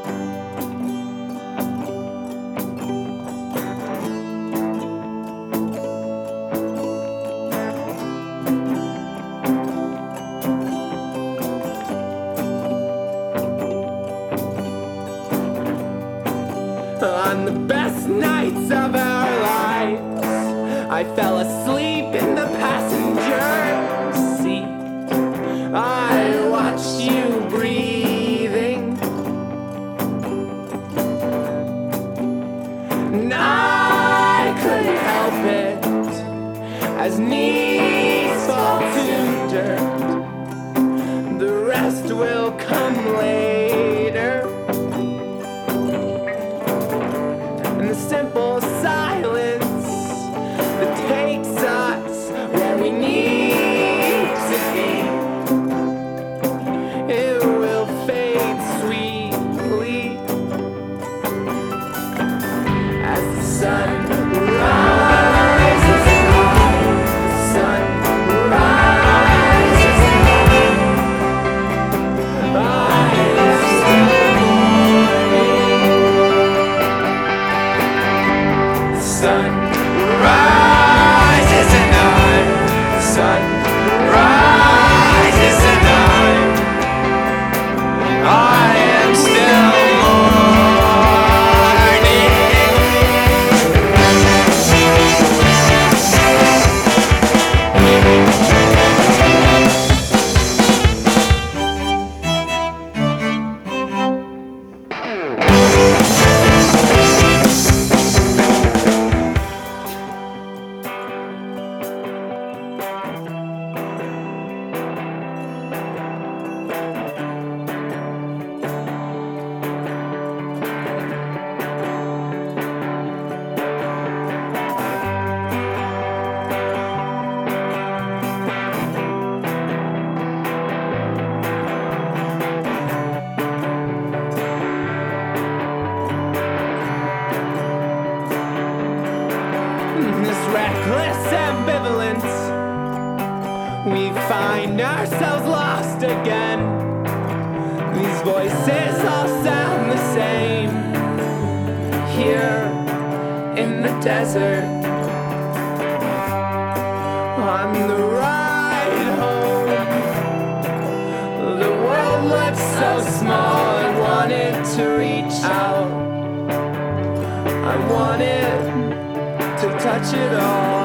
On the best nights of our lives, I fell asleep in the passenger seat. I watched you breathing, and I couldn't help it as knees fall to dirt. The rest will come later. The simple silence that takes us where we need to be. It will fade sweetly as the sun rises on, the sun rises on. I am still sun rises and the sun rises and I am still reckless ambivalence. We find ourselves lost again. These voices all sound the same here in the desert. On the ride home, the world looks so small. I wanted to reach out. I wanted to touch it all.